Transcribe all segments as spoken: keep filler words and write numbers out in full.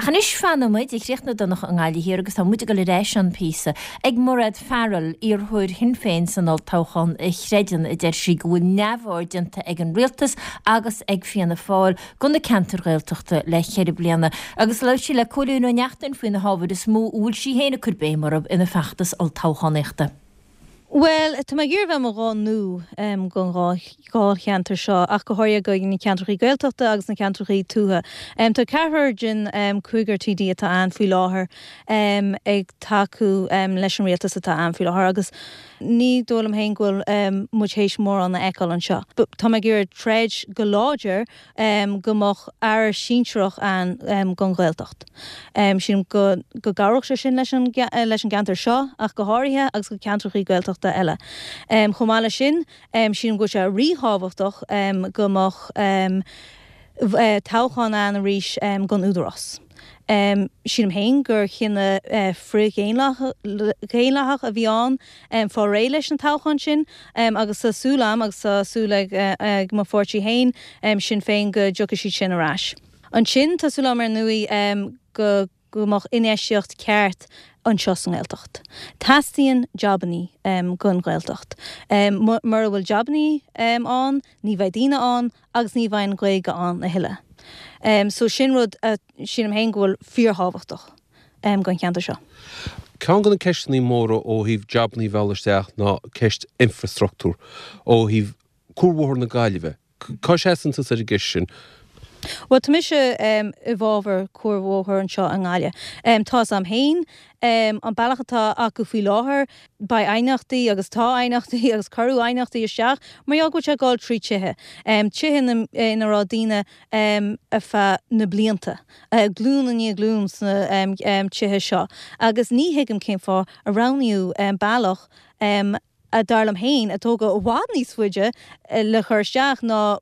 Achan is fanamid, ich riech na danach an gáili hier, agus tá muide go le réis an písa. Ag morad Farrell ar chuir hin féin san al táchan i chreidan i der si go nefáidinta ag an rialtas agus ag fianna fáil gona cantar réalteachta le chéir bliana. Agus leis si le cóún ó neachtain faoin na hábhar is mó úl si héna chur bémarab ina feachtas al táchanéachta. Well, tá mai gur bheith mar rá nú um, gon rá gá cheantar seo ach go háir go ní ceantraí gailteachta agus na ceantraí tútha. Um, tá ceathar gin um, cuigar T D atá an faoi láthair um, ag taú um, leis an rialtas atá an faoi láthair agus ní dólam hain ghfuil um, muid hééis mór an na eáil an seo. Tá mai gur treid go láidir um, gomach ar síntrach an um, gon gailteacht. Um, sin go, go garach se sin leis an, leis an ceantar seo ach go háirithe agus go ceantraí gailteachta eile. Um, Chomáile sin, um, sin go se ríhabhachtach um, gomach um, uh, táchan an a ríis um, gon údarás. Um, sin am hain gur chinna uh, fri géinlach a bhíán um, fá ré leis an táchan sin um, agus sa súlam agus sa súla uh, uh, má fórtí hain um, sin féin go joga si sin arás. An sin tá súlam ar nui um, go gomach inéisiocht ceart an seos an ghailteacht. Tastíonn jobbaní um, gon ghailteacht. Um, mar bhfuil jobbaní um, an, ní bheith daoine an, agus ní bhain gléige an na hiile. Um, so sin rud uh, sin am hain ghfuil fíorthábhachtach um, gon cheantar seo. Ceann gona ceistní móra ó híh jobbaní bheileisteach ná ceist infrastruchtúr ó híh cuairmhór na Gaillimhe. Cá séanta sa gis sin? Well, tá mis se um, i bhábhar cuairmhór an seo an gáile. Um, tá am hain um, an bailachatá acu faoi láthair ba ainachtaí agus tá ainachtaí agus carú ainachtaí isteach, mar eag go se gáil trí tithe. Um, tithe na, na rádíine um, a fe na blianta. Uh, glún a ní glún na um, um, tithe seo. Agus ní hiigim céim fá a raniú um, bailach um, a darlam hain a tóga ó bhád níos fuide le chuirsteach ná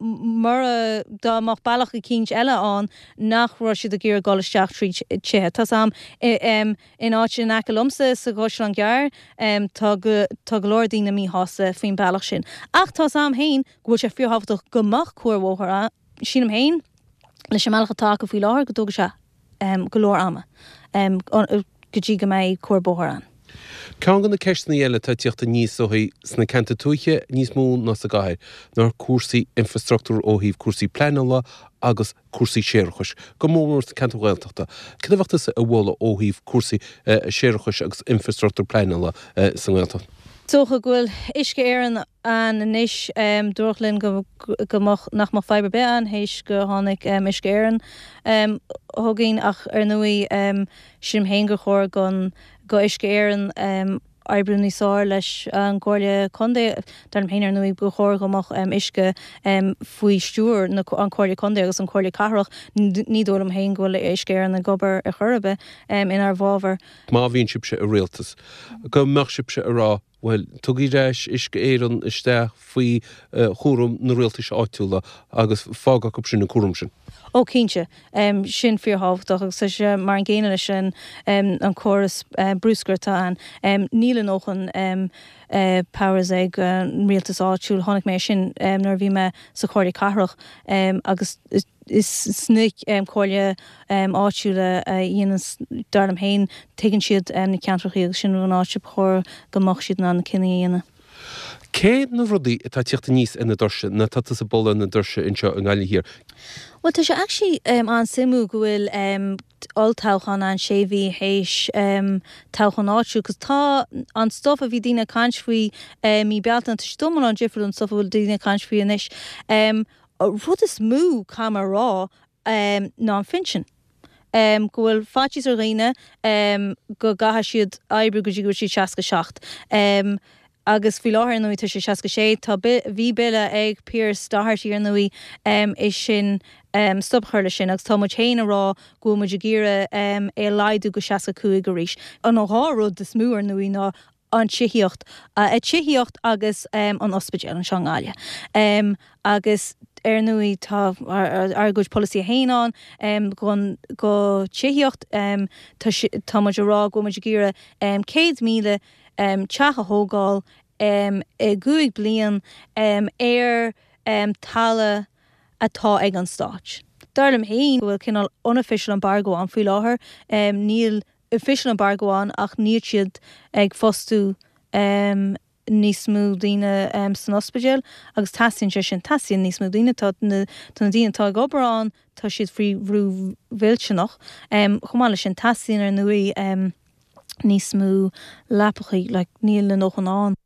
mar dá mach bailach a cíns eile an nach rá siad a gur gáilisteach trí tithe. Tá sam um, in áit sin aice lomsa sa gáis an gear um, tá go leor daoine mí hása faoin bailach sin. Ach tá sam hain go sé fíorthabhachtach gomach cuairmhóthar sin am hain leis sem meilchatá go faoi láthair go tóga se um, go leor ama um, go dtí go méid cuairbhóthar an. Ceann gona ceistní eile tá tíochta níos ó sna ceanta tuaiche níos mó ná sa gcathair nar cuasaí infrastruchtúr ó híh cuasaí pleanala agus cuasaí séarachais. Go mór sa ceanta ghailteachta. Cad bhachtas a bhla ó híh cuasaí séarachais agus infrastruchtúr pleanala san ghailteacht? Tócha ghfuil isce éireann an inis um, dúirlinn go, go mach, nach má fibre be an héis go tháinig um, isce éireann um, thuginn ach ar nui um, sin hain go chóir gon go isce éireann um, arbrún níosáir leis an cóirle condé dar héin ar nui go chóir gomach um, isce um, faoi stúr na, an cóirle condé agus an cóirle carach ní dólam hain go le isce éireann na gobar a churbe um, in ar bhábhar. Má bhíonn sibse a rialtas. Go meach sibse a rá well, tugaí réis isce éireann isteach faoi uh, chórum na rialtas áitiúla agus fágach up sin na cuarum sin. Ó cínte, um, sin fíorthabhachtach agus sé mar an ggéine sin um, an choras uh, brúscartá an um, nílan óchan um, uh, powers ag uh, rialtas áitiúil tháinig mé sin um, nar bhí me sa cóirle carach um, agus is, is snic um, cóirle um, áitiúla uh, dhéanaan darlam hain tegann siad um, na ceantrachaí agus sin an áitiúil chóir gomach siad na cinine dhéanana. Cé na rudaí atá tíochta níos ina dorse na tata sa bolla na dorse inseo an gáile hir? Well, tá sé actually um, an simú go bhfuil um, alltáchan an séhí héis um, táchan áitiú, cos tá an stof a bhí dína caint faoi um, í bealtan tá stomar an difriúil an stof a bhfuil dína caint faoi inis. Um, rud is mú cam a rá um, ná an finsin. Um, go bhfuil fátíos ar réine um, go gatha siad aibrú go dtí go siad seaca seacht. Um, agus fi láthir nui tá sé seaca sé, tá bhí bile ag Piers Doherty ar nui um, is sin um, stopchurla sin, agus tá muid héine rá go muid gíire um, é laidú go seaca cuaig go ríis. An áthród de smú ar nui ná an tíhiocht, uh, a tíhiocht agus um, an ospidéal an seangáile. Um, agus ar nui tá ar, ar, ar gúid policy a héanán um, gon, go tíhiocht um, tá, tá muid rá go muid gíire um, céad míle Um, teacha hógáil um, i gúig blian um, ar um, talla atá ag an stáit. darlam hain bhfuil cinál unofficial embargo an fú láthair um, níl official embargo an ach níl siad ag fostú um, níos mú díine um, san ospidéal agus tasíonn sé sin tasíonn níos mú díine tá na díine tá ag obair tá siad frí bhrú bhilteach um, chumála sin tasíonn ar nuí um, níos mú lepachaí le like, níl le noch an an.